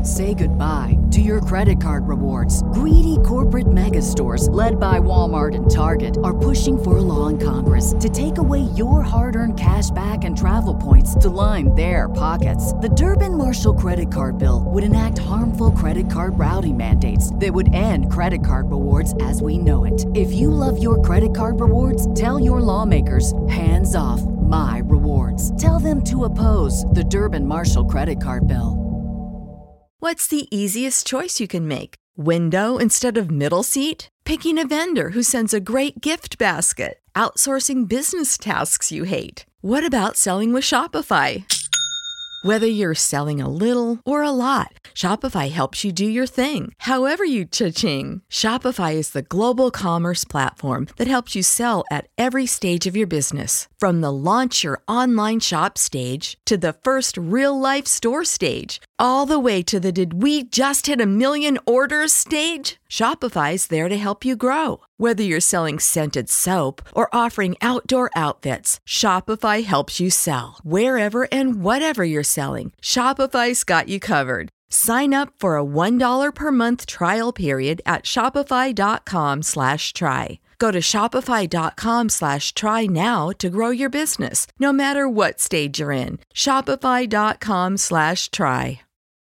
Say goodbye to your credit card rewards. Greedy corporate mega stores, led by Walmart and Target, are pushing for a law in Congress to take away your hard-earned cash back and travel points to line their pockets. The Durbin-Marshall credit card bill would enact harmful credit card routing mandates that would end credit card rewards as we know it. If you love your credit card rewards, tell your lawmakers, hands off my rewards. Tell them to oppose the Durbin-Marshall credit card bill. What's the easiest choice you can make? Window instead of middle seat? Picking a vendor who sends a great gift basket? Outsourcing business tasks you hate? What about selling with Shopify? Whether you're selling a little or a lot, Shopify helps you do your thing, however you cha-ching. Shopify is the global commerce platform that helps you sell at every stage of your business. From the launch your online shop stage to the first real-life store stage, all the way to the did we just hit 1 million orders stage. Shopify's there to help you grow. Whether you're selling scented soap or offering outdoor outfits, Shopify helps you sell. Wherever and whatever you're selling, Shopify's got you covered. Sign up for a $1 per month trial period at shopify.com/try. Go to shopify.com/try now to grow your business, no matter what stage you're in. Shopify.com/try.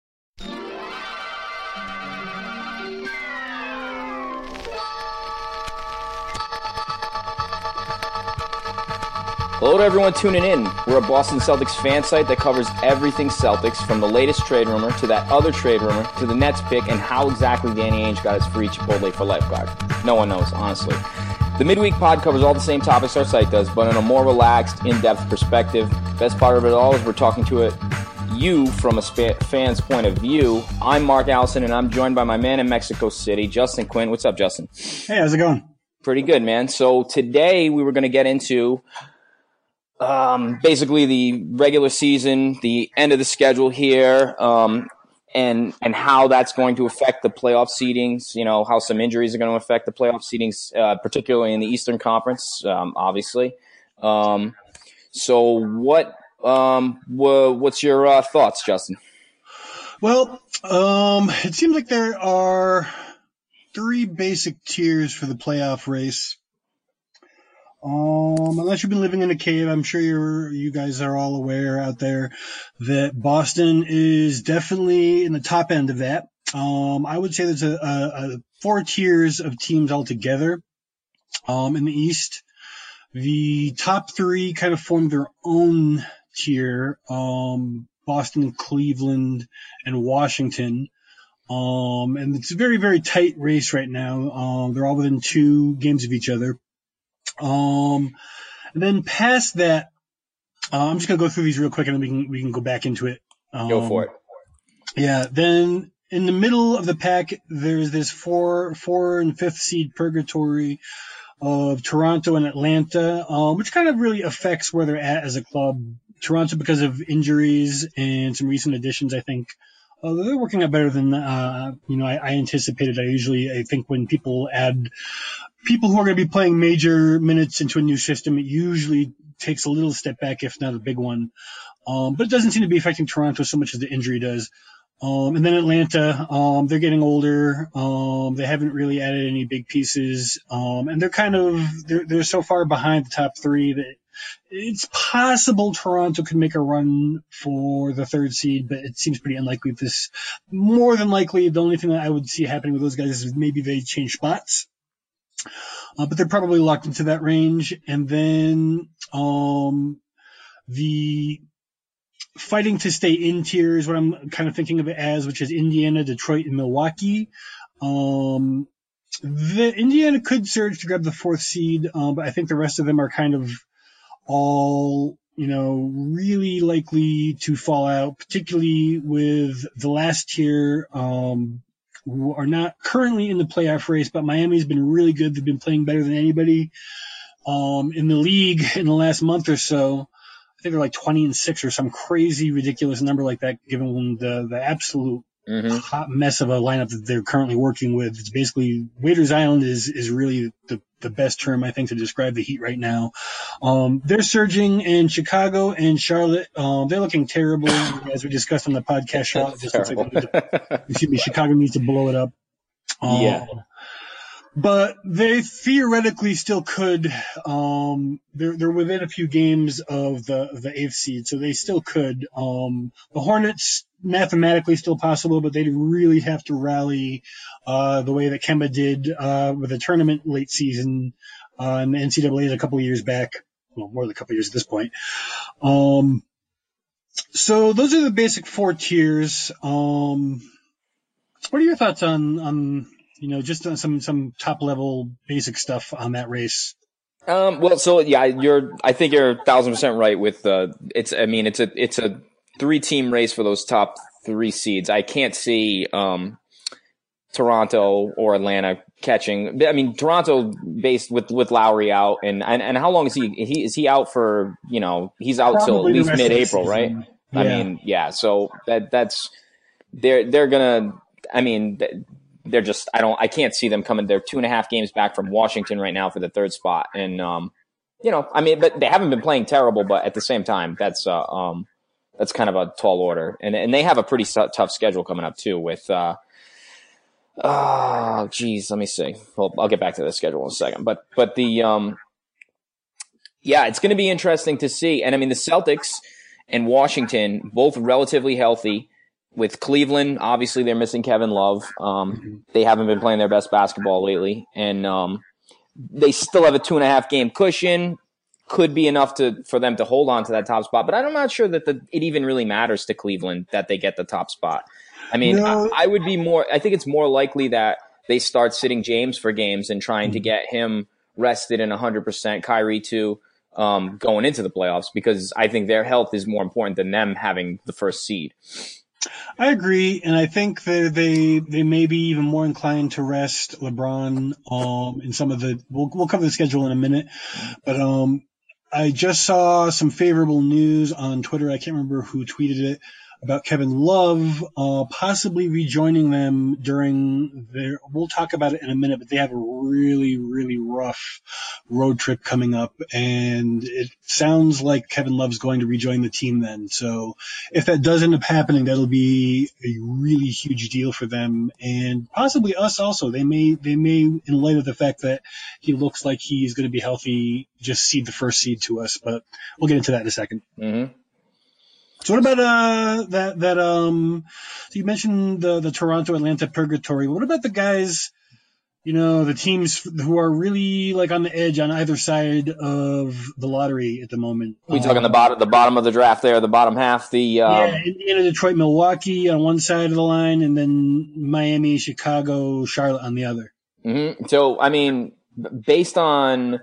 Hello to everyone tuning in. We're a Boston Celtics fan site that covers everything Celtics, from the latest trade rumor to that other trade rumor to the Nets pick and how exactly Danny Ainge got his free Chipotle for lifeguard. No one knows, honestly. The midweek pod covers all the same topics our site does, but in a more relaxed, in-depth perspective. Best part of it all is we're talking to you from a fan's point of view. I'm Mark Allison, and I'm joined by my man in Mexico City, Justin Quinn. What's up, Justin? Hey, how's it going? Pretty good, man. So today we were going to get into basically the regular season, the end of the schedule here, and how that's going to affect the playoff seedings, you know, how some injuries are going to affect the playoff seedings, particularly in the Eastern Conference, obviously. So what's your thoughts, Justin? Well, it seems like there are 3 basic tiers for the playoff race. Unless you've been living in a cave, I'm sure you guys are all aware out there that Boston is definitely in the top end of that. I would say there's a 4 tiers of teams altogether. In the East, the top 3 kind of form their own tier. Boston, Cleveland, and Washington. And it's a very, very tight race right now. They're all within 2 games of each other. And then past that, I'm just gonna go through these real quick, and then we can go back into it. Go for it. Yeah. Then in the middle of the pack, there's this 4 and 5th seed purgatory of Toronto and Atlanta, which kind of really affects where they're at as a club. Toronto, because of injuries and some recent additions, I think. They're working out better than I anticipated. I think when people add people who are going to be playing major minutes into a new system, it usually takes a little step back, if not a big one. But it doesn't seem to be affecting Toronto so much as the injury does. And then Atlanta, they're getting older. They haven't really added any big pieces. And they're so far behind the top 3 that it's possible Toronto could make a run for the 3rd seed, but it seems pretty unlikely. More than likely, the only thing that I would see happening with those guys is maybe they change spots. But they're probably locked into that range. And then the fighting to stay in tier is what I'm kind of thinking of it as, which is Indiana, Detroit, and Milwaukee. The Indiana could surge to grab the 4th seed, but I think the rest of them are kind of all, really likely to fall out, particularly with the last tier, who are not currently in the playoff race, but Miami's been really good. They've been playing better than anybody in the league in the last month or so. I think they're like 20-6 or some crazy, ridiculous number like that, given the absolute hot mess of a lineup that they're currently working with. It's basically Waiters Island is really the best term, I think, to describe the Heat right now. They're surging, and Chicago and Charlotte, they're looking terrible. As we discussed on the podcast, Charlotte just looks like Chicago needs to blow it up. But they theoretically still could. They're within a few games of the 8th seed, so they still could. The Hornets mathematically still possible, but they'd really have to rally the way that Kemba did with a tournament late season in the NCAAs a couple of years back. Well, more than a couple of years at this point. So those are the basic 4 tiers. What are your thoughts on just on some top level basic stuff on that race? Well, so yeah, I think you're 1,000% right with it's a 3-team race for those top 3 seeds. I can't see Toronto or Atlanta catching. I mean, Toronto based with Lowry out, and how long is he? Is he out for? He's out till at least mid-April, right? Yeah. I mean, yeah. So that's they're gonna. I mean, they're just. I can't see them coming. They're 2.5 games back from Washington right now for the 3rd spot, and I mean, but they haven't been playing terrible. But at the same time, that's kind of a tall order, and they have a pretty tough schedule coming up too. With let me see. Well, I'll get back to the schedule in a second. But the it's going to be interesting to see. And I mean, the Celtics and Washington both relatively healthy. With Cleveland, obviously they're missing Kevin Love. They haven't been playing their best basketball lately, and they still have a 2.5 game cushion. Could be enough for them to hold on to that top spot, but I'm not sure that it even really matters to Cleveland that they get the top spot. I mean, no. I think it's more likely that they start sitting James for games and trying to get him rested in 100%, Kyrie too, going into the playoffs, because I think their health is more important than them having the first seed. I agree, and I think that they may be even more inclined to rest LeBron in some of the we'll cover the schedule in a minute, but I just saw some favorable news on Twitter. I can't remember who tweeted it about Kevin Love possibly rejoining them during their. We'll talk about it in a minute, but they have a really, really rough road trip coming up, and it sounds like Kevin Love's going to rejoin the team then. So if that does end up happening, that'll be a really huge deal for them, and possibly us also. They may, in light of the fact that he looks like he's going to be healthy, just cede the first seed to us. But we'll get into that in a second. Mm-hmm. So what about so you mentioned the Toronto Atlanta purgatory. What about the guys, the teams who are really like on the edge on either side of the lottery at the moment? We talking the bottom of the draft there, the bottom half, Indiana, Detroit, Milwaukee on one side of the line, and then Miami, Chicago, Charlotte on the other. Mm-hmm. So I mean, based on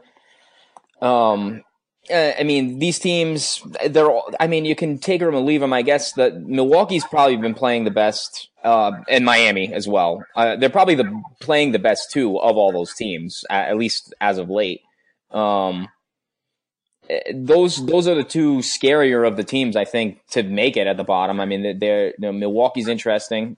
these teams, you can take them or leave them. I guess that Milwaukee's probably been playing the best, and Miami as well. They're probably playing the best too of all those teams, at least as of late. Those are the two scarier of the teams, I think, to make it at the bottom. I mean, Milwaukee's interesting.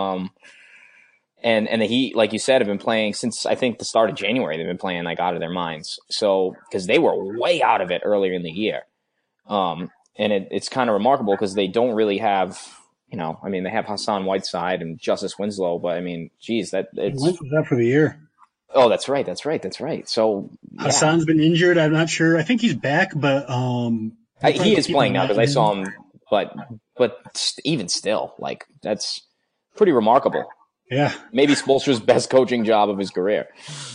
And the Heat, like you said, have been playing since, I think, the start of January. They've been playing like out of their minds. So, because they were way out of it earlier in the year. And it's kind of remarkable because they don't really have, they have Hassan Whiteside and Justice Winslow, but I mean, geez, it's that for the year. Oh, that's right. So yeah. Hassan's been injured. I'm not sure. I think he's back, but he is playing now because I saw him. But even still, like, that's pretty remarkable. Yeah, maybe Spoelstra's best coaching job of his career.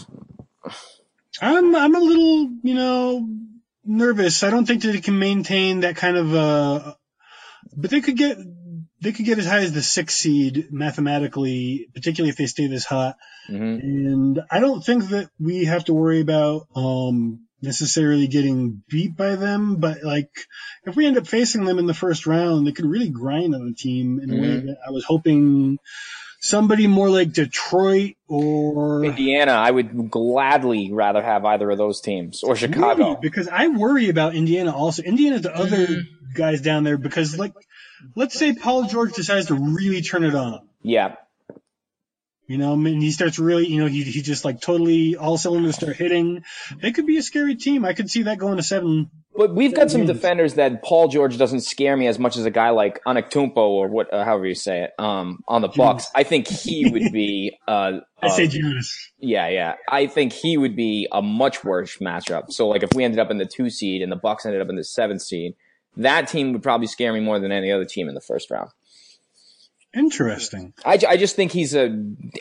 I'm a little, nervous. I don't think that they can maintain that kind of. But they could get as high as the 6th seed mathematically, particularly if they stay this hot. Mm-hmm. And I don't think that we have to worry about necessarily getting beat by them. But like, if we end up facing them in the first round, they could really grind on the team in a way that I was hoping. Somebody more like Detroit or Indiana, I would gladly rather have either of those teams, or Chicago. Really? Because I worry about Indiana also. Indiana's the other guys down there because, like, let's say Paul George decides to really turn it on. Yeah. And he starts really, he just like totally all cylinders start hitting. It could be a scary team. I could see that going to 7. But we've got some games. defenders that Paul George doesn't scare me as much as a guy like Anaktumpo or however you say it, on the Bucks. I think he would be, I say Jonas. Yeah. I think he would be a much worse matchup. So like if we ended up in the 2 seed and the Bucks ended up in the 7th seed, that team would probably scare me more than any other team in the first round. Interesting. I just think he's a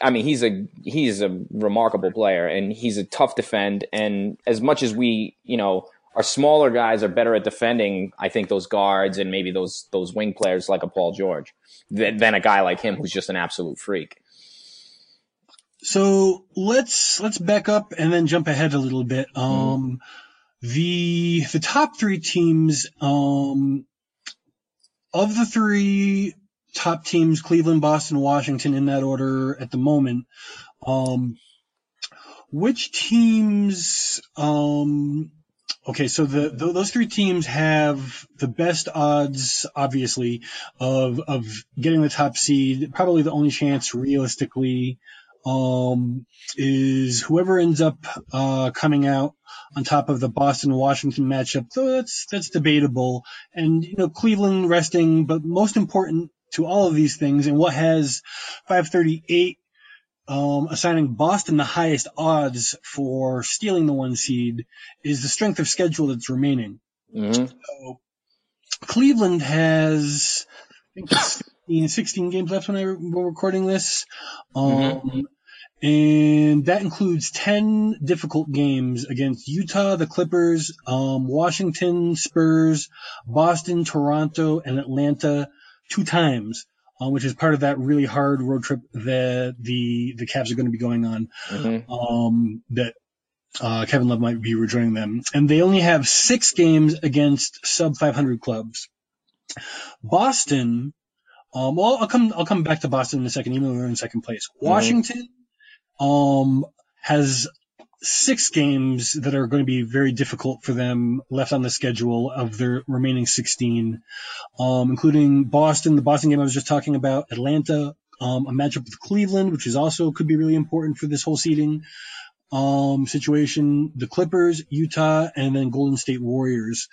remarkable player, and he's a tough defend. And as much as we, our smaller guys are better at defending, I think those guards and maybe those wing players like a Paul George than a guy like him who's just an absolute freak. So let's back up and then jump ahead a little bit. The top 3 teams, of the 3 top teams, Cleveland, Boston, Washington, in that order at the moment, which teams, okay, so those 3 teams have the best odds, obviously, of getting the top seed. Probably the only chance realistically, is whoever ends up, coming out on top of the Boston-Washington matchup. So that's debatable. And, Cleveland resting, but most important to all of these things, and what has 538 assigning Boston the highest odds for stealing the 1 seed is the strength of schedule that's remaining. Mm-hmm. So Cleveland has, I think, 16 games left when we're recording this. And that includes 10 difficult games against Utah, the Clippers, Washington, Spurs, Boston, Toronto, and Atlanta 2 times, which is part of that really hard road trip that the Cavs are going to be going on, that Kevin Love might be rejoining them. And they only have 6 games against sub-500 clubs. Boston, well, I'll come back to Boston in a second, even though they're in second place. Washington has 6 games that are going to be very difficult for them left on the schedule of their remaining 16, including Boston, the Boston game I was just talking about, Atlanta, a matchup with Cleveland, which is also could be really important for this whole seeding situation, the Clippers, Utah, and then Golden State Warriors.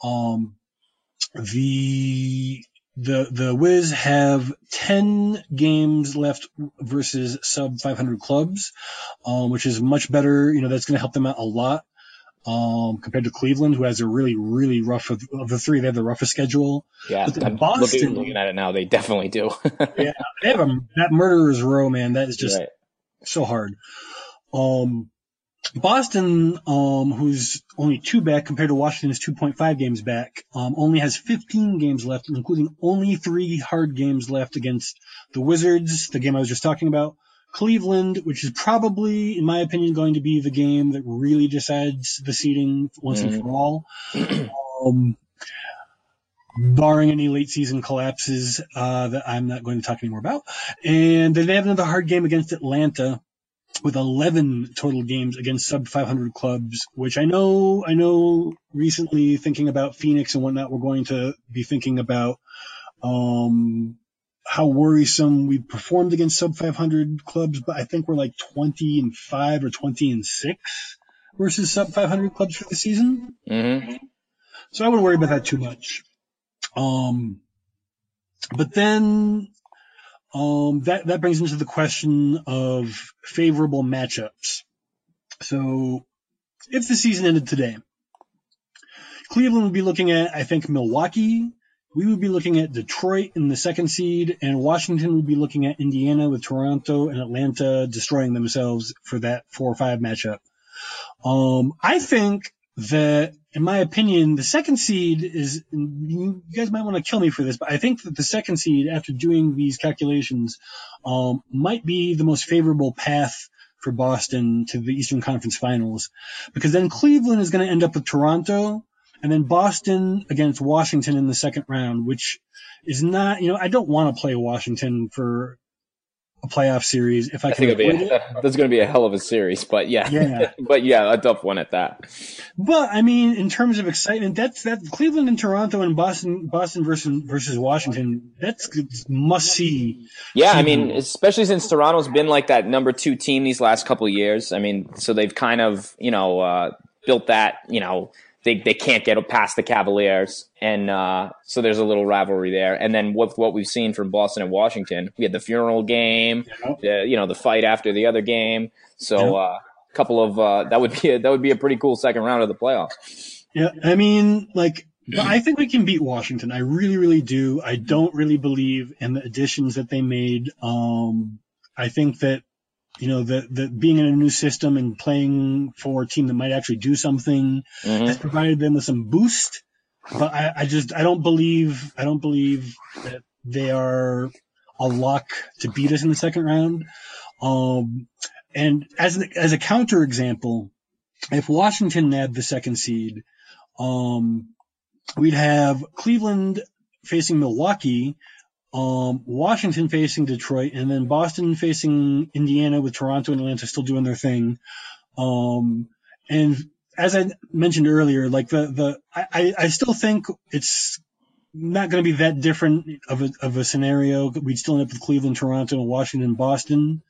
The Wiz have 10 games left versus sub 500 clubs, which is much better. That's going to help them out a lot, compared to Cleveland, who has a really, really rough, of the 3, they have the roughest schedule. Yeah. I'm looking at it now. They definitely do. Yeah. They have that murderer's row, man. That is just so hard. Boston, who's only 2 back compared to Washington's 2.5 games back, only has 15 games left, including only 3 hard games left against the Wizards, the game I was just talking about, Cleveland, which is probably, in my opinion, going to be the game that really decides the seeding once and for all, barring any late season collapses that I'm not going to talk anymore about. And then they have another hard game against Atlanta, with 11 total games against sub 500 clubs, which I know recently thinking about Phoenix and whatnot, we're going to be thinking about, how worrisome we performed against sub 500 clubs, but I think we're like 20-5 or 20-6 versus sub 500 clubs for the season. Mm-hmm. So I wouldn't worry about that too much. But then, that brings into the question of favorable matchups. So if the season ended today, Cleveland would be looking at, I think, Milwaukee. We would be looking at Detroit in the 2nd seed, and Washington would be looking at Indiana, with Toronto and Atlanta destroying themselves for that 4-5 matchup. I think that, in my opinion, the 2nd seed is, you guys might want to kill me for this, but I think that the 2nd seed, after doing these calculations, might be the most favorable path for Boston to the Eastern Conference Finals, because then Cleveland is going to end up with Toronto, and then Boston against Washington in the 2nd round, which is not, I don't want to play Washington for a playoff series if I I can think avoid it. that's going to be a hell of a series, but Yeah. but yeah, a tough one at that. But I mean, in terms of excitement, that's Cleveland and Toronto and Boston versus Washington. That's must see. Yeah, I mean, especially since Toronto's been like that number 2 team these last couple of years. I mean, so they've kind of, built that, they can't get past the Cavaliers. And so there's a little rivalry there. And then with what we've seen from Boston and Washington, we had the funeral game, the fight after the other game. So couple of that would be a pretty cool second round of the playoffs. Yeah, I mean, but I think we can beat Washington. I really, really do. I don't really believe in the additions that they made. I think that the being in a new system and playing for a team that might actually do something has provided them with some boost. But I don't believe that they are a lock to beat us in the second round. And as a counter example, if Washington nabbed the second seed, we'd have Cleveland facing Milwaukee, Washington facing Detroit, and then Boston facing Indiana with Toronto and Atlanta still doing their thing. And as I mentioned earlier, I still think it's not going to be that different of a scenario. We'd still end up with Cleveland, Toronto, and Washington, Boston.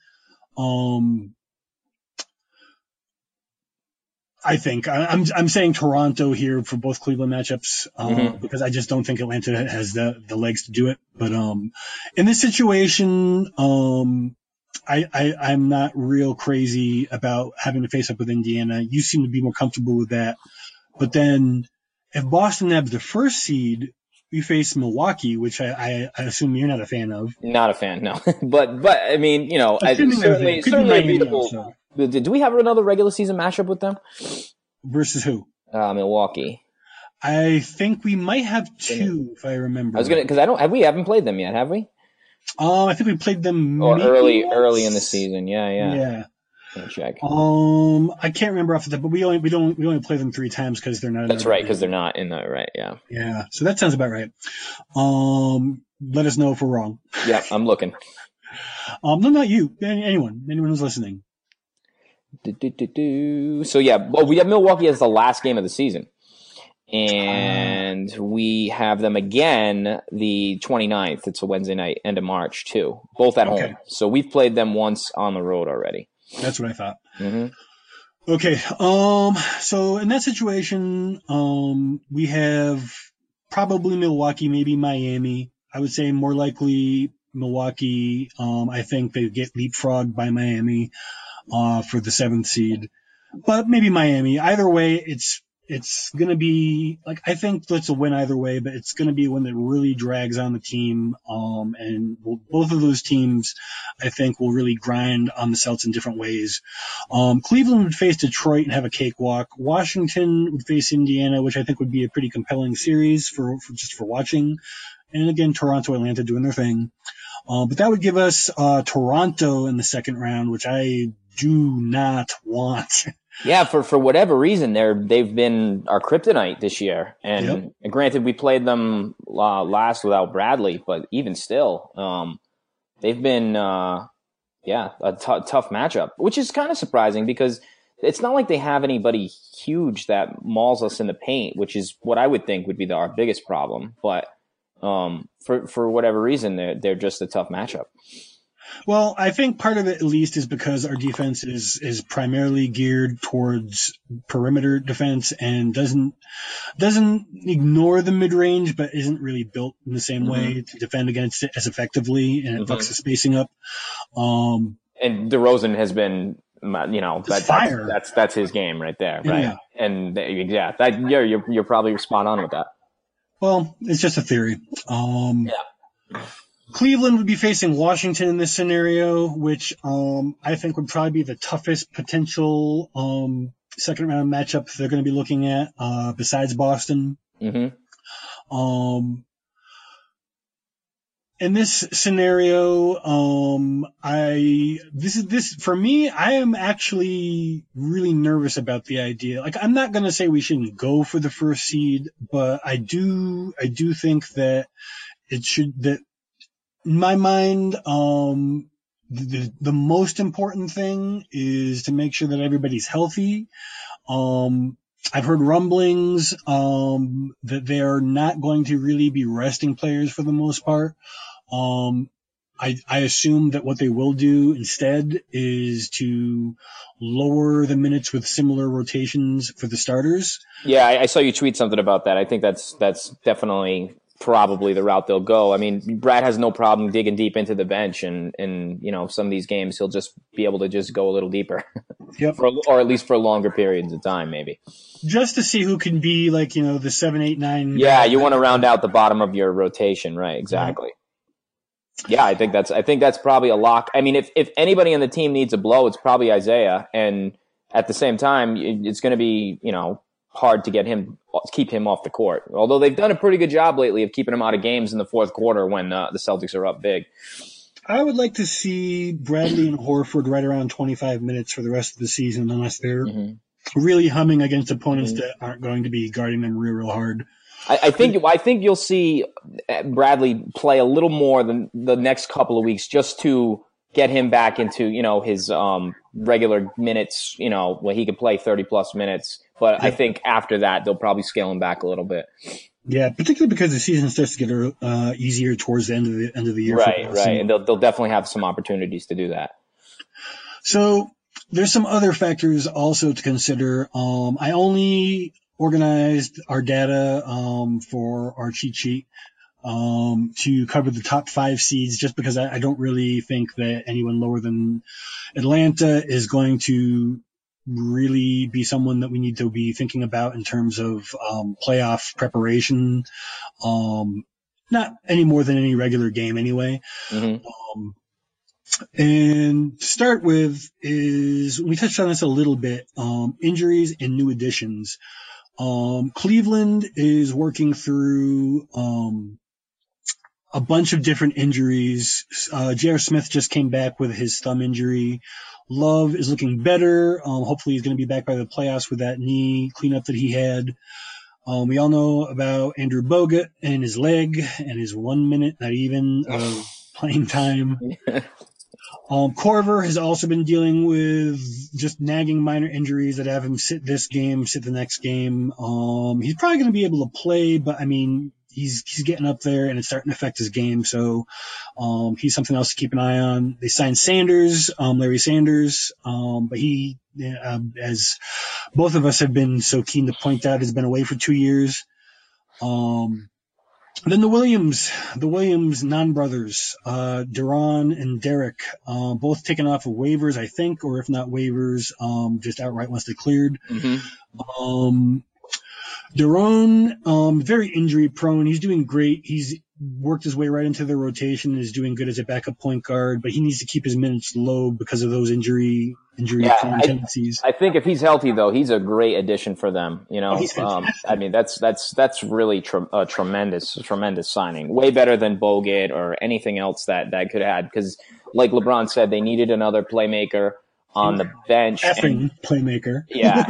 I think I'm saying Toronto here for both Cleveland matchups because I just don't think Atlanta has the legs to do it. But in this situation, I'm not real crazy about having to face up with Indiana. You seem to be more comfortable with that. But then if Boston nabs the first seed, we face Milwaukee, which I assume you're not a fan of. Not a fan, no. but I mean, certainly a beatable. Do we have another regular season matchup with them? Versus who? Milwaukee. I think we might have two, if I remember. Because we haven't played them yet, have we? I think we played them early in the season. Yeah. Let me check. I can't remember off the top, but we only play them 3 times because they're not. That's right, because they're not in the right. Yeah. Yeah. So that sounds about right. Let us know if we're wrong. Yeah, I'm looking. No, not you. Anyone who's listening. So yeah, well, we have Milwaukee as the last game of the season, and we have them again the 29th. It's a Wednesday night, end of March too. Both at home. So we've played them once on the road already. That's what I thought. Okay. So in that situation, we have probably Milwaukee, maybe Miami. I would say more likely Milwaukee. I think they get leapfrogged by Miami for the 7th seed, but maybe Miami. Either way, it's going to be I think that's a win either way, but it's going to be a win that really drags on the team. And both of those teams, I think, will really grind on the Celtics in different ways. Cleveland would face Detroit and have a cakewalk. Washington would face Indiana, which I think would be a pretty compelling series for watching. And again, Toronto, Atlanta doing their thing. But that would give us Toronto in the second round, which I do not want. Yeah, for whatever reason, they've been our kryptonite this year. And granted, we played them last without Bradley, but even still, they've been a tough matchup, which is kind of surprising because it's not like they have anybody huge that mauls us in the paint, which is what I would think would be our biggest problem. But for whatever reason, they're just a tough matchup. Well, I think part of it at least is because our defense is primarily geared towards perimeter defense and doesn't ignore the mid range, but isn't really built in the same way to defend against it as effectively, and it fucks the spacing up. And DeRozan has been, fire. That's his game right there, right? Yeah. And you're probably spot on with that. Well, it's just a theory. Cleveland would be facing Washington in this scenario, which I think would probably be the toughest potential second round matchup they're going to be looking at besides Boston. In this scenario, for me, I am actually really nervous about the idea. I'm not going to say we shouldn't go for the first seed, but I do think that in my mind, the most important thing is to make sure that everybody's healthy. I've heard rumblings that they're not going to really be resting players for the most part. I assume that what they will do instead is to lower the minutes with similar rotations for the starters. Yeah, I saw you tweet something about that. I think that's definitely probably the route they'll go. I mean, Brad has no problem digging deep into the bench, and some of these games he'll just be able to just go a little deeper, Yep. or at least for longer periods of time, maybe. Just to see who can be like, the 7, 8, 9. Yeah, you want to round out the bottom of your rotation, right? Exactly. Yeah, I think that's probably a lock. I mean, if anybody on the team needs a blow, it's probably Isaiah, and at the same time, it's going to be hard to keep him off the court. Although they've done a pretty good job lately of keeping him out of games in the fourth quarter when the Celtics are up big. I would like to see Bradley and Horford right around 25 minutes for the rest of the season, unless they're really humming against opponents that aren't going to be guarding them real hard. I think you'll see Bradley play a little more than the next couple of weeks just to get him back into his regular minutes, when he can play 30+ minutes. But I think after that they'll probably scale him back a little bit. Yeah, particularly because the season starts to get easier towards the end of the year. Right, and they'll definitely have some opportunities to do that. So there's some other factors also to consider. I only organized our data for our cheat sheet to cover the top 5 seeds, just because I don't really think that anyone lower than Atlanta is going to really be someone that we need to be thinking about in terms of playoff preparation, not any more than any regular game anyway. And to start with is, we touched on this a little bit, injuries and new additions. Cleveland is working through a bunch of different injuries. J.R. Smith just came back with his thumb injury. Love is looking better. Hopefully he's going to be back by the playoffs with that knee cleanup that he had. We all know about Andrew Bogut and his leg and his 1 minute, not even, of playing time. Korver has also been dealing with just nagging minor injuries that have him sit this game, sit the next game. He's probably going to be able to play, but I mean, he's getting up there and it's starting to affect his game. So, he's something else to keep an eye on. They signed Sanders, Larry Sanders, but he, as both of us have been so keen to point out, has been away for 2 years. Then the Williams non-brothers, Deron and Derek, both taken off of waivers, I think, or if not waivers, just outright once they cleared. Deron, very injury prone. He's doing great. He's worked his way right into the rotation, is doing good as a backup point guard, but he needs to keep his minutes low because of those injury prone tendencies. I think if he's healthy, though, he's a great addition for them. I mean, that's really a tremendous signing. Way better than Bogut or anything else that could have had, because like LeBron said, they needed another playmaker on the bench. Playmaker.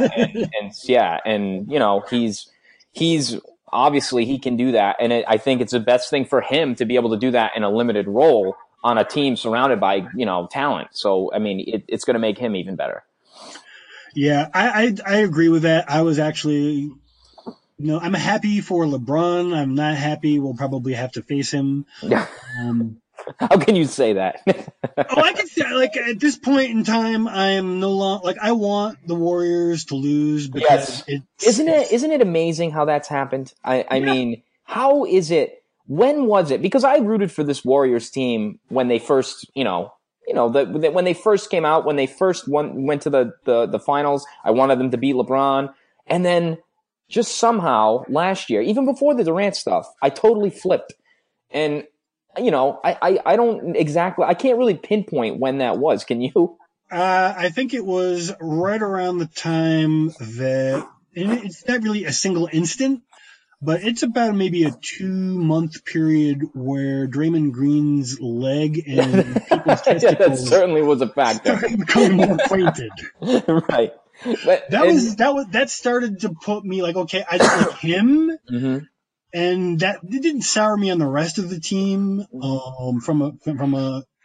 He's obviously he can do that, and I think it's the best thing for him to be able to do that in a limited role on a team surrounded by talent. So I mean, it's going to make him even better. Yeah, I agree with that. I was actually, I'm happy for LeBron. I'm not happy we'll probably have to face him. How can you say that? I can say, at this point in time, I am no longer, I want the Warriors to lose because Isn't it amazing how that's happened? I mean, how is it? When was it? Because I rooted for this Warriors team when they first, when they first came out, when they first went to the finals. I wanted them to beat LeBron, and then just somehow last year, even before the Durant stuff, I totally flipped. And I don't exactly, I can't really pinpoint when that was. Can you? I think it was right around the time that, and it's not really a single instant, but it's about maybe a 2-month period where Draymond Green's leg and people's testicles that certainly was a factor. Started becoming more acquainted. Right. That started to put me okay, I just like him. Mm-hmm. And that it didn't sour me on the rest of the team, from a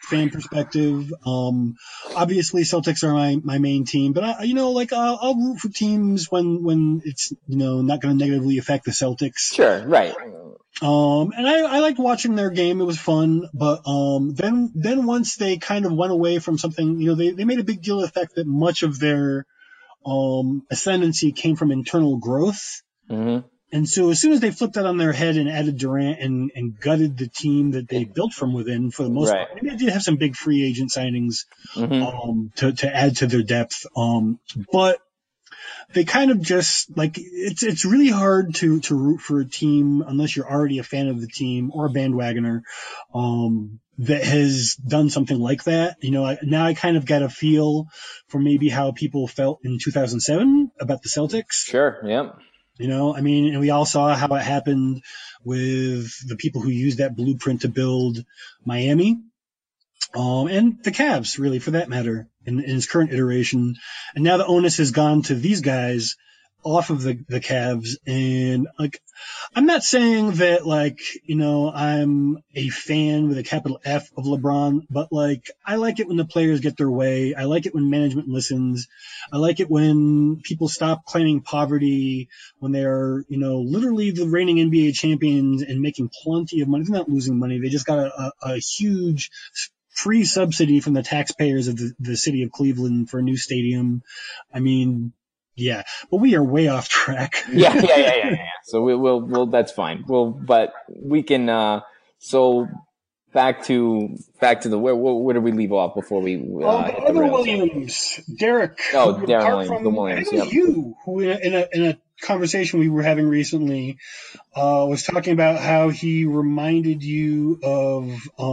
fan perspective. Obviously Celtics are my main team, but I'll root for teams when it's, not going to negatively affect the Celtics. Sure. Right. And I liked watching their game. It was fun. But, then once they kind of went away from something, they made a big deal of the fact that much of their, ascendancy came from internal growth. Mm-hmm. And so as soon as they flipped that on their head and added Durant and gutted the team that they built from within for the most part, maybe they did have some big free agent signings, to add to their depth. But they kind of just it's really hard to root for a team unless you're already a fan of the team or a bandwagoner, that has done something like that. Now I kind of got a feel for maybe how people felt in 2007 about the Celtics. Sure. Yep. And we all saw how it happened with the people who used that blueprint to build Miami, and the Cavs, really, for that matter, in its current iteration. And now the onus has gone to these guys off of the Cavs. And I'm not saying that I'm a fan with a capital F of LeBron, but I like it when the players get their way. I like it when management listens. I like it when people stop claiming poverty, when they're, literally the reigning NBA champions and making plenty of money. They're not losing money. They just got a huge free subsidy from the taxpayers of the city of Cleveland for a new stadium. Yeah, but we are way off track. Yeah. So we'll that's fine. But we can. So back to the where did we leave off before we? Other Williams, Derek. Oh, Darren Williams, the Williams. I think you who in a conversation we were having recently was talking about how he reminded you of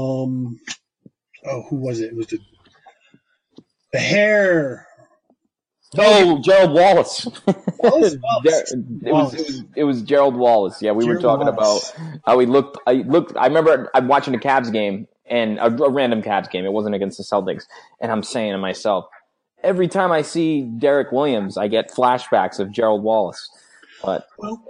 who was it? It was the hair. Oh, Gerald Wallace. Wallace. It was Gerald Wallace. Yeah, we were talking about how he looked. I remember I'm watching a Cavs game, and a random Cavs game. It wasn't against the Celtics, and I'm saying to myself, every time I see Derek Williams, I get flashbacks of Gerald Wallace. But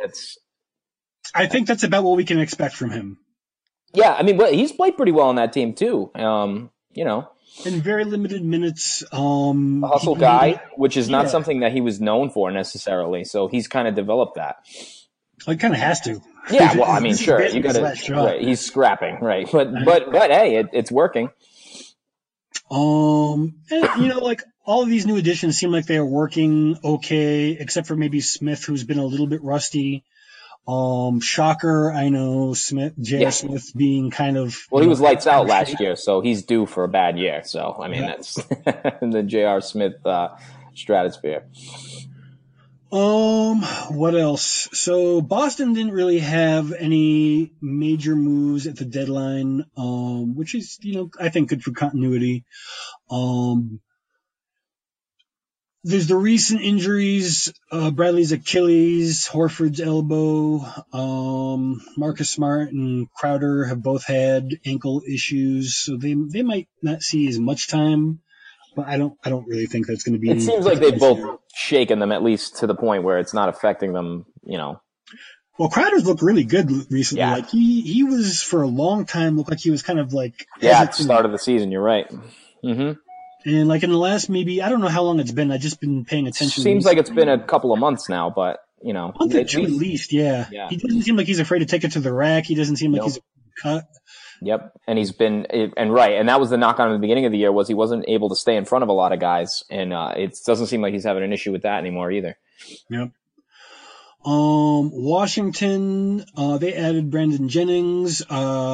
I think that's about what we can expect from him. Yeah, he's played pretty well on that team too. In very limited minutes. A hustle guy, which is not something that he was known for necessarily. So he's kind of developed that. He kind of has to. Yeah, well, sure. You got to. Right, he's scrapping, right? But hey, it's working. And, all of these new additions seem like they are working okay, except for maybe Smith, who's been a little bit rusty. Shocker, I know J.R. Smith being kind of... Well, he was lights out last year, so he's due for a bad year. So, that's the J.R. Smith stratosphere. What else? So Boston didn't really have any major moves at the deadline, which is, I think good for continuity. There's the recent injuries, Bradley's Achilles, Horford's elbow, Marcus Smart and Crowder have both had ankle issues, so they might not see as much time, but I don't really think that's going to be. It seems like they've both shaken them, at least to the point where it's not affecting them, Well, Crowder's looked really good recently. Yeah. He was for a long time looked like he was kind of at the start of the season. You're right. Mm-hmm. And in the last maybe, I don't know how long it's been. I've just been paying attention. Seems like it's been a couple of months now, but, a month or two at least, yeah. He doesn't seem like he's afraid to take it to the rack. He doesn't seem like he's cut. Yep. And he's been, and that was the knock on him at the beginning of the year, was he wasn't able to stay in front of a lot of guys. And it doesn't seem like he's having an issue with that anymore either. Yep. Washington, they added Brandon Jennings,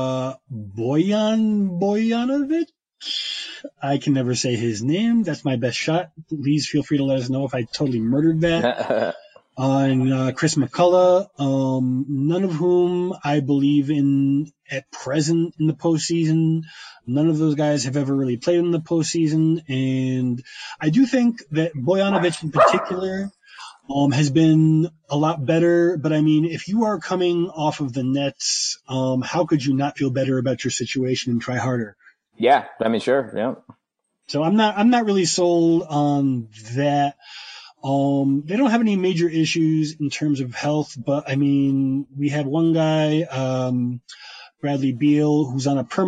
Bojanovic. I can never say his name. That's my best shot. Please feel free to let us know if I totally murdered that. And Chris McCullough, none of whom I believe in at present in the postseason. None of those guys have ever really played in the postseason. And I do think that Bojanovic in particular has been a lot better. But if you are coming off of the Nets, how could you not feel better about your situation and try harder? Yeah, sure, yeah. So I'm not really sold on that. They don't have any major issues in terms of health, but we have one guy, Bradley Beal, who's on a permanent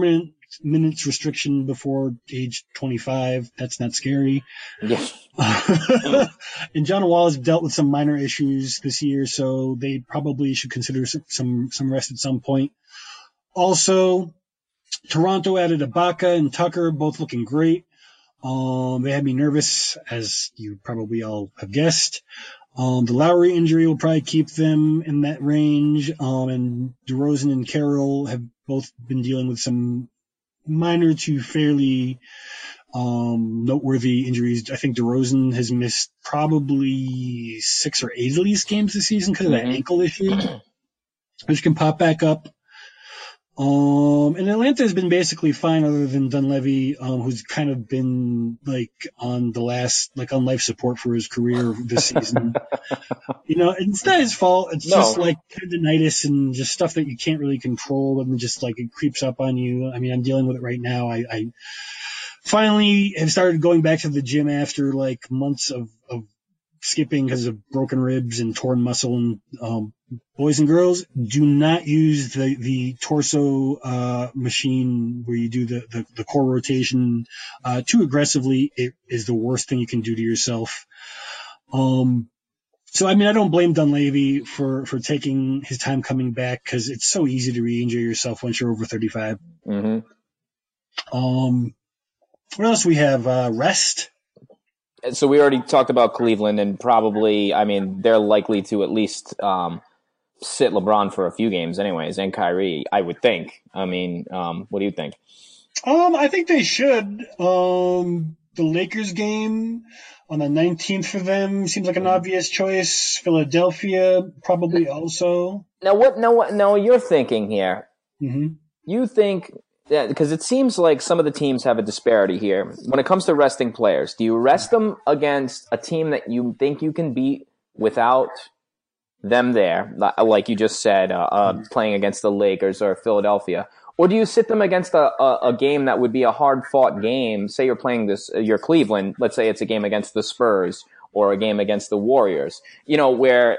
minutes restriction before age 25. That's not scary. Yeah. And John Wall has dealt with some minor issues this year, so they probably should consider some rest at some point. Also, Toronto added Ibaka and Tucker, both looking great. They had me nervous, as you probably all have guessed. The Lowry injury will probably keep them in that range. And DeRozan and Carroll have both been dealing with some minor to fairly noteworthy injuries. I think DeRozan has missed probably 6 or 8 of these games this season because of that ankle issue, which can pop back up. And Atlanta has been basically fine other than Dunleavy, who's kind of been on life support for his career this season. It's not his fault. It's just tendinitis and just stuff that you can't really control, and just it creeps up on you. I mean, I'm dealing with it right now. I finally have started going back to the gym after months of skipping because of broken ribs and torn muscle. And boys and girls, do not use the torso machine where you do the core rotation too aggressively. It is the worst thing you can do to yourself. So I don't blame Dunleavy for taking his time coming back, because it's so easy to re-injure yourself once you're over 35. Mm-hmm. What else we have? Rest. So we already talked about Cleveland, and probably, they're likely to at least sit LeBron for a few games anyways, and Kyrie, I would think. What do you think? I think they should. The Lakers game on the 19th for them seems like an obvious choice. Philadelphia probably also. Now what you're thinking here. Mm-hmm. You think... Yeah, because it seems like some of the teams have a disparity here. When it comes to resting players, do you rest them against a team that you think you can beat without them there, like you just said, playing against the Lakers or Philadelphia? Or do you sit them against a game that would be a hard-fought game? Say you're playing you're Cleveland, let's say it's a game against the Spurs or a game against the Warriors, where...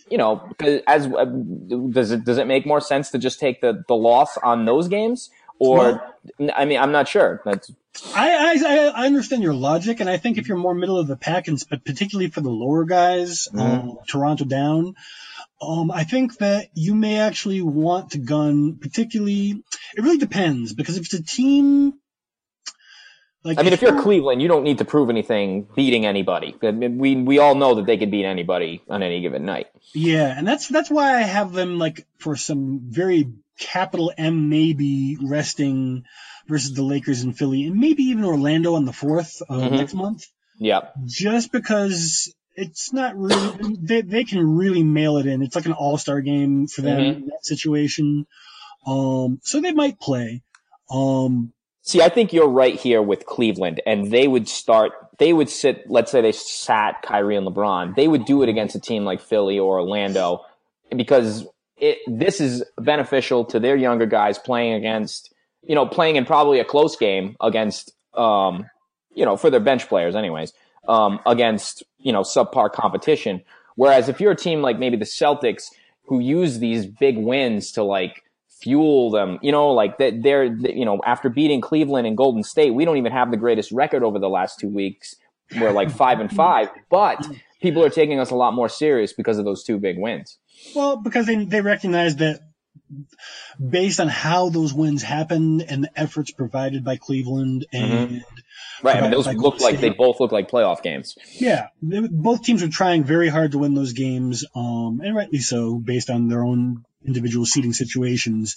does it make more sense to just take the loss on those games? Or, I'm not sure. I understand your logic, and I think if you're more middle of the pack, but particularly for the lower guys, Toronto down, I think that you may actually want to gun, particularly, it really depends, because if it's a team... if you're Cleveland, you don't need to prove anything beating anybody. We all know that they could beat anybody on any given night. Yeah, and that's why I have them, for some very... capital M maybe resting versus the Lakers and Philly, and maybe even Orlando on the 4th next month. Yeah. Just because it's not really, they can really mail it in. It's like an all-star game for them in that situation. So they might play. See, I think you're right here with Cleveland, and they would sit, let's say they sat Kyrie and LeBron. They would do it against a team like Philly or Orlando, because this is beneficial to their younger guys playing in probably a close game against, for their bench players anyways, against, subpar competition. Whereas if you're a team like maybe the Celtics, who use these big wins to fuel them, they're after beating Cleveland and Golden State, we don't even have the greatest record over the last 2 weeks. We're 5-5, but people are taking us a lot more serious because of those 2 big wins. Well, because they recognize that based on how those wins happened and the efforts provided by Cleveland and right, those they both look like playoff games. Yeah, both teams are trying very hard to win those games, and rightly so, based on their own individual seeding situations.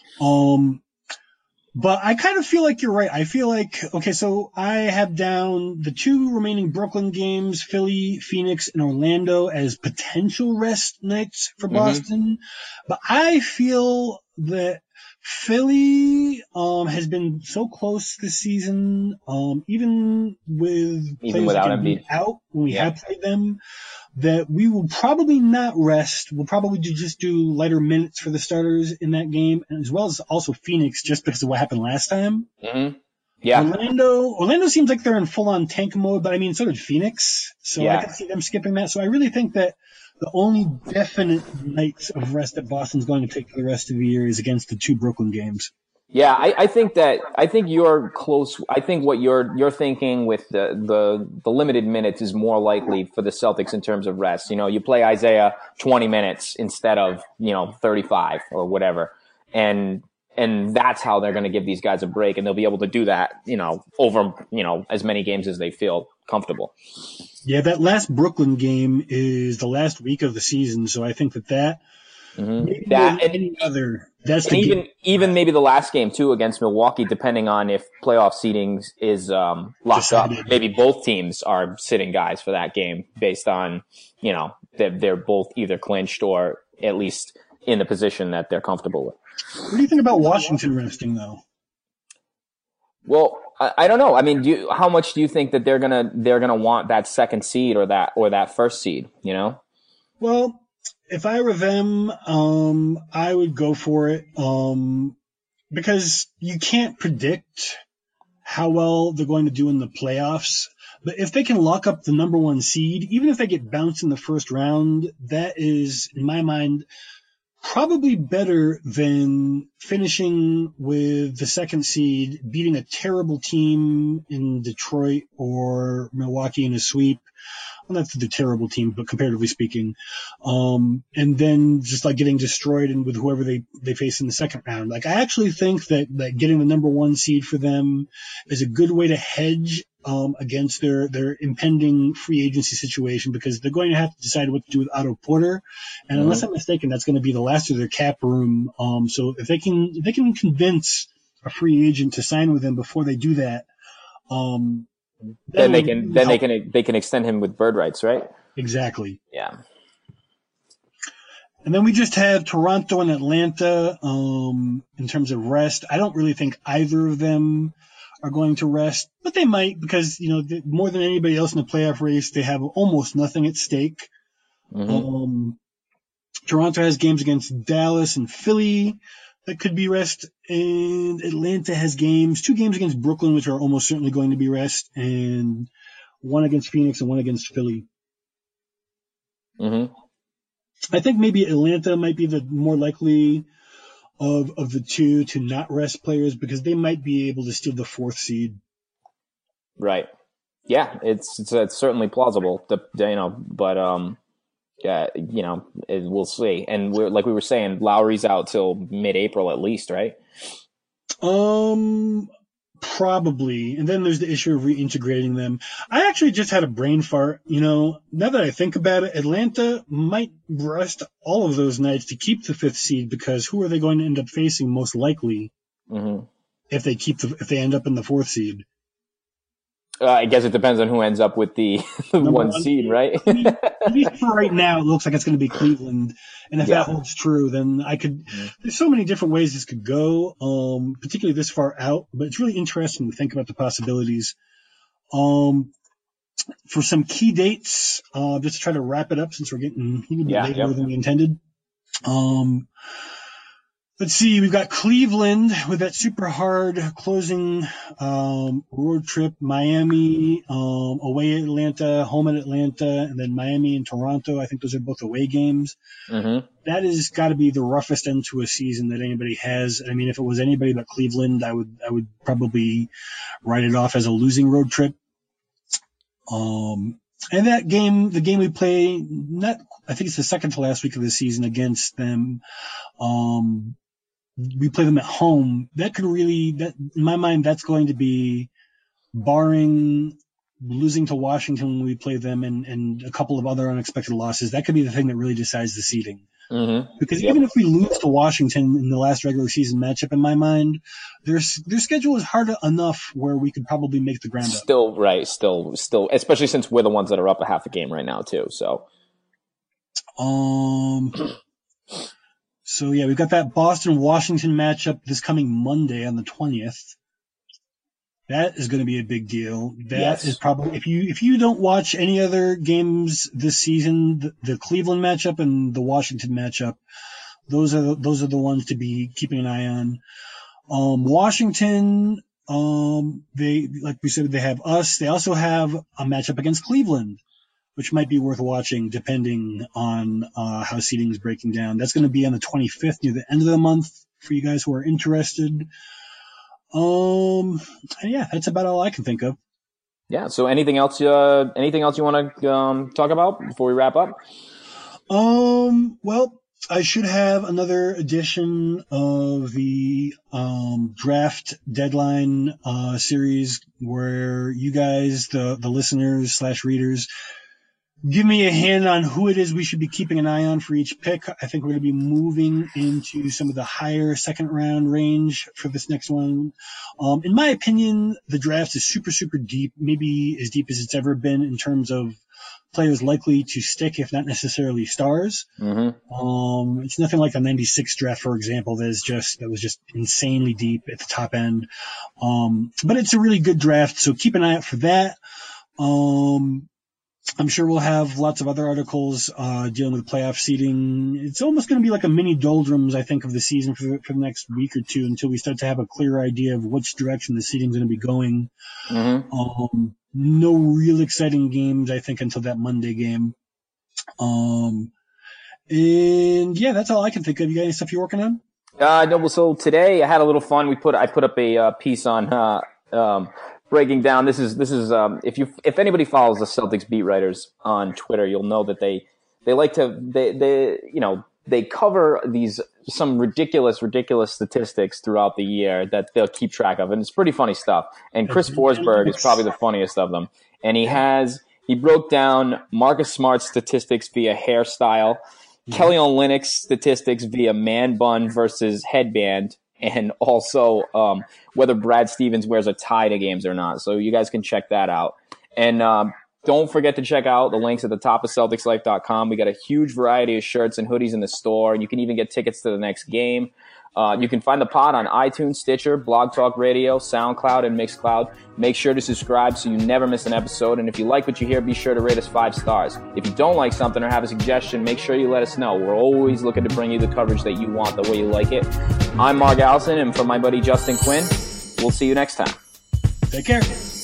But I kind of feel like you're right. I feel like, okay, so I have down the 2 remaining Brooklyn games, Philly, Phoenix, and Orlando, as potential rest nights for Boston. But I feel that Philly has been so close this season, even without Embiid out when we have played them, that we will probably not rest. We'll probably just do lighter minutes for the starters in that game, as well as also Phoenix, just because of what happened last time. Yeah. Orlando seems like they're in full-on tank mode, but so did Phoenix. So I could see them skipping that. So I really think that the only definite nights of rest that Boston's going to take for the rest of the year is against the 2 Brooklyn games. Yeah, I think you're close. I think what you're thinking with the limited minutes is more likely for the Celtics in terms of rest. You play Isaiah 20 minutes instead of 35 or whatever, and that's how they're going to give these guys a break, and they'll be able to do that over as many games as they feel comfortable. Yeah, that last Brooklyn game is the last week of the season, so I think that. Mm-hmm. That's even maybe the last game too against Milwaukee, depending on if playoff seeding is locked up. Maybe both teams are sitting guys for that game based on they're both either clinched or at least in the position that they're comfortable with. What do you think about Washington resting though? Well, I don't know. I mean, how much do you think that they're gonna want that second seed or that first seed? Well, if I were them, I would go for it, because you can't predict how well they're going to do in the playoffs. But if they can lock up the number one seed, even if they get bounced in the first round, that is, in my mind, probably better than finishing with the second seed, beating a terrible team in Detroit or Milwaukee in a sweep. Well, not the terrible team, but comparatively speaking. And then just like getting destroyed with whoever they face in the second round. Like, I actually think that getting the number one seed for them is a good way to hedge against their impending free agency situation, because they're going to have to decide what to do with Otto Porter. And unless I'm mistaken, that's going to be the last of their cap room. So if they can convince a free agent to sign with them before they do that, then they can extend him with bird rights, right? Exactly. Yeah. And then we just have Toronto and Atlanta in terms of rest. I don't really think either of them are going to rest, but they might, because more than anybody else in the playoff race, they have almost nothing at stake. Mm-hmm. Toronto has games against Dallas and Philly that could be rest, and Atlanta has two games against Brooklyn, which are almost certainly going to be rest, and one against Phoenix and one against Philly. Mm-hmm. I think maybe Atlanta might be the more likely of the two to not rest players, because they might be able to steal the fourth seed. Right. Yeah, it's certainly plausible. But yeah, we'll see. And like we were saying, Lowry's out till mid-April at least, right? Probably. And then there's the issue of reintegrating them. I actually just had a brain fart. Now that I think about it, Atlanta might rest all of those nights to keep the fifth seed, because who are they going to end up facing most likely if they end up in the fourth seed? I guess it depends on who ends up with the one seed, right? At least for right now, it looks like it's going to be Cleveland. And if that holds true, then there's so many different ways this could go, particularly this far out. But it's really interesting to think about the possibilities. For some key dates, just to try to wrap it up, since we're getting later than we intended. Let's see, we've got Cleveland with that super hard closing road trip, Miami, away at Atlanta, home at Atlanta, and then Miami and Toronto. I think those are both away games. Mm-hmm. That has got to be the roughest end to a season that anybody has. I mean, if it was anybody but Cleveland, I would probably write it off as a losing road trip. And that game, the game we play, I think it's the second to last week of the season against them. We play them at home. That could really, in my mind, that's going to be, barring losing to Washington when we play them and a couple of other unexpected losses, that could be the thing that really decides the seeding. Mm-hmm. Because even if we lose to Washington in the last regular season matchup, in my mind, their schedule is hard enough where we could probably make the ground up. Still, especially since we're the ones that are up a half a game right now too. So, So, yeah, we've got that Boston-Washington matchup this coming Monday on the 20th. That is going to be a big deal. That is probably, if you don't watch any other games this season, the Cleveland matchup and the Washington matchup, those are the ones to be keeping an eye on. Washington, they, like we said, they have us. They also have a matchup against Cleveland, which might be worth watching depending on how seeding is breaking down. That's going to be on the 25th, near the end of the month, for you guys who are interested. Yeah, that's about all I can think of. Yeah. So anything else you want to talk about before we wrap up? Well, I should have another edition of the draft deadline series where you guys, the listeners / readers, give me a hand on who it is we should be keeping an eye on for each pick. I think we're going to be moving into some of the higher second round range for this next one. In my opinion, the draft is super, super deep, maybe as deep as it's ever been in terms of players likely to stick, if not necessarily stars. Mm-hmm. It's nothing like the 96 draft, for example, that was just insanely deep at the top end. But it's a really good draft, so keep an eye out for that. I'm sure we'll have lots of other articles dealing with playoff seeding. It's almost going to be like a mini doldrums, I think, of the season for the next week or two until we start to have a clear idea of which direction the seeding is going to be going. Mm-hmm. No real exciting games, I think, until that Monday game. And yeah, that's all I can think of. You got any stuff you're working on? No. Well, so today I had a little fun. I put up a piece on breaking down. This is if anybody follows the Celtics beat writers on Twitter, you'll know that they like to they cover some ridiculous statistics throughout the year that they'll keep track of, and it's pretty funny stuff. And Chris Forsberg is probably the funniest of them. And he broke down Marcus Smart's statistics via hairstyle, Kelly Olynyk's statistics via man bun versus headband, and also whether Brad Stevens wears a tie to games or not. So you guys can check that out. And don't forget to check out the links at the top of CelticsLife.com. We got a huge variety of shirts and hoodies in the store. You can even get tickets to the next game. You can find the pod on iTunes, Stitcher, Blog Talk Radio, SoundCloud, and Mixcloud. Make sure to subscribe so you never miss an episode. And if you like what you hear, be sure to rate us 5 stars. If you don't like something or have a suggestion, make sure you let us know. We're always looking to bring you the coverage that you want, the way you like it. I'm Mark Allison, and for my buddy Justin Quinn, we'll see you next time. Take care.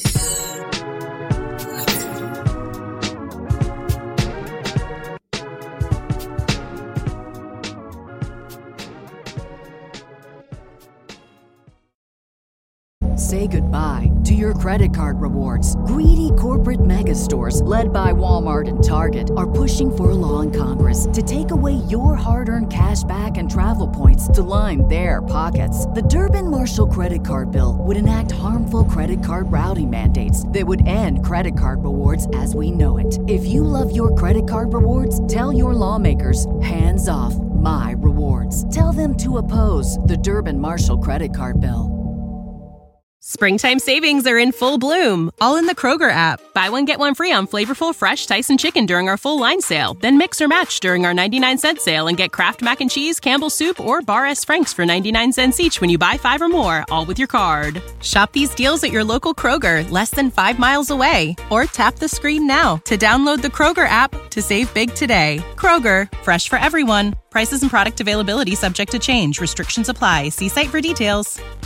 Say goodbye to your credit card rewards. Greedy corporate mega stores, led by Walmart and Target, are pushing for a law in Congress to take away your hard-earned cash back and travel points to line their pockets. The Durbin-Marshall credit card bill would enact harmful credit card routing mandates that would end credit card rewards as we know it. If you love your credit card rewards, tell your lawmakers, hands off my rewards. Tell them to oppose the Durbin-Marshall credit card bill. Springtime savings are in full bloom, all in the Kroger app. Buy one, get one free on flavorful, fresh Tyson chicken during our full line sale. Then mix or match during our 99-cent sale and get Kraft Mac and Cheese, Campbell's Soup, or Bar S. Frank's for 99 cents each when you buy 5 or more, all with your card. Shop these deals at your local Kroger, less than 5 miles away. Or tap the screen now to download the Kroger app to save big today. Kroger, fresh for everyone. Prices and product availability subject to change. Restrictions apply. See site for details.